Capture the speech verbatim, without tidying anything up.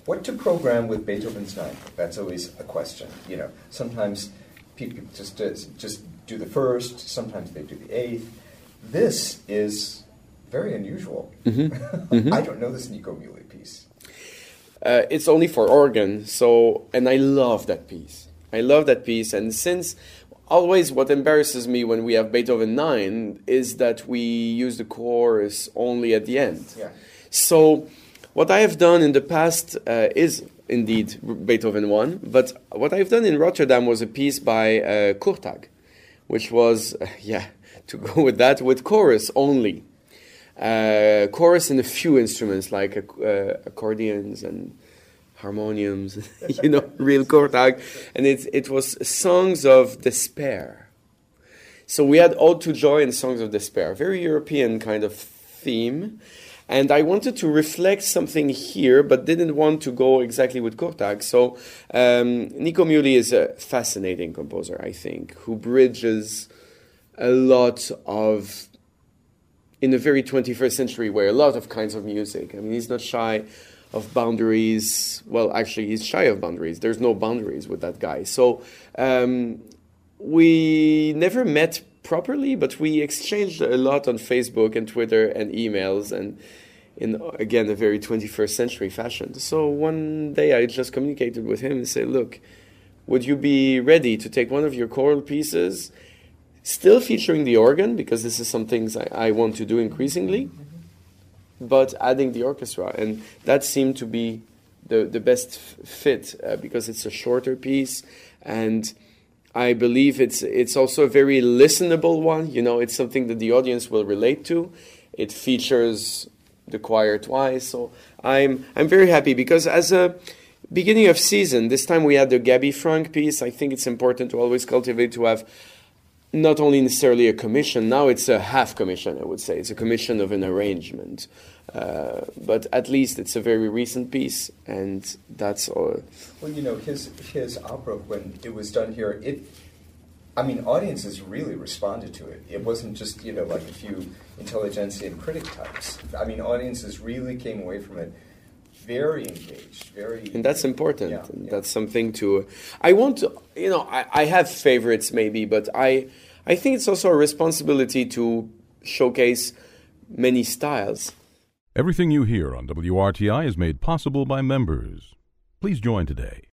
What to program with Beethoven's Ninth? That's always a question. You know, sometimes people just uh, just do the first. Sometimes they do the eighth. This is very unusual. Mm-hmm. Mm-hmm. I don't know this Nico Muhly piece. Uh, it's only for organ, so and I love that piece. I love that piece, and since always what embarrasses me when we have Beethoven nine is that we use the chorus only at the end. Yeah. So what I have done in the past uh, is indeed Beethoven one, but what I've done in Rotterdam was a piece by uh, Kurtag, which was, uh, yeah, to go with that, with chorus only. Uh, chorus and a few instruments like uh, accordions and harmoniums, you know, real Kurtag. And it, it was songs of despair. So we had Ode to Joy and Songs of Despair, very European kind of theme. And I wanted to reflect something here, but didn't want to go exactly with Kurtag. So um, Nico Muhly is a fascinating composer, I think, who bridges a lot of, in a very twenty-first century way, a lot of kinds of music. I mean, he's not shy of boundaries. Well, actually, he's shy of boundaries. There's no boundaries with that guy. So um, we never met properly, but we exchanged a lot on Facebook and Twitter and emails, and in, again, a very twenty-first century fashion. So one day I just communicated with him and said, look, would you be ready to take one of your choral pieces, still featuring the organ, because this is some things I, I want to do increasingly, but adding the orchestra? And that seemed to be the, the best f- fit uh, because it's a shorter piece, and I believe it's it's also a very listenable one. You know, it's something that the audience will relate to. It features the choir twice, so I'm I'm very happy because as a beginning of season, this time we had the Gaby Frank piece. I think it's important to always cultivate to have not only necessarily a commission. Now it's a half commission, I would say. It's a commission of an arrangement. Uh, but at least it's a very recent piece, and that's all. Well, you know, his his opera, when it was done here, it, I mean, audiences really responded to it. It wasn't just, you know, like a few intelligentsia and critic types. I mean, audiences really came away from it very engaged, very... And that's important. Yeah, yeah. That's something to... I want to, you know, I, I have favorites maybe, but I, I think it's also a responsibility to showcase many styles. Everything you hear on W R T I is made possible by members. Please join today